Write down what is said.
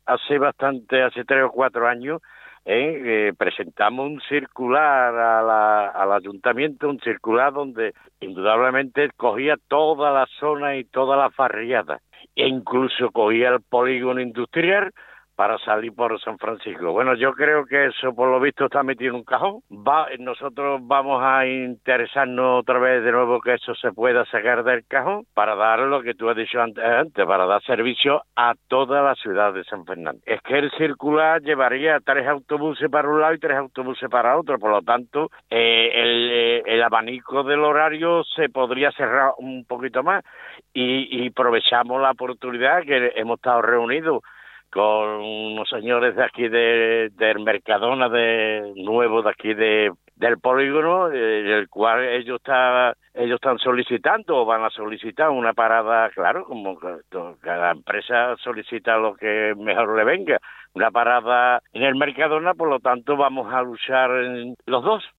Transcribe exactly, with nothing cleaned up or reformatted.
hace bastante, hace tres o cuatro años, eh, eh, presentamos un circular a la, al ayuntamiento, un circular donde indudablemente cogía toda la zona y toda la barriada, e incluso cogía el polígono industrial para salir por San Francisco. Bueno, yo creo que eso por lo visto está metido en un cajón. Va, nosotros vamos a interesarnos otra vez de nuevo que eso se pueda sacar del cajón para dar lo que tú has dicho antes, antes para dar servicio a toda la ciudad de San Fernando. Es que el circular llevaría tres autobuses para un lado y tres autobuses para otro, por lo tanto, eh, el, eh, el abanico del horario se podría cerrar un poquito más y, y aprovechamos la oportunidad que hemos estado reunidos con unos señores de aquí de, del Mercadona de nuevo de aquí de del polígono, eh, el cual ellos está ellos están solicitando o van a solicitar una parada, claro, como que cada empresa solicita lo que mejor le venga, una parada en el Mercadona, por lo tanto vamos a luchar en los dos.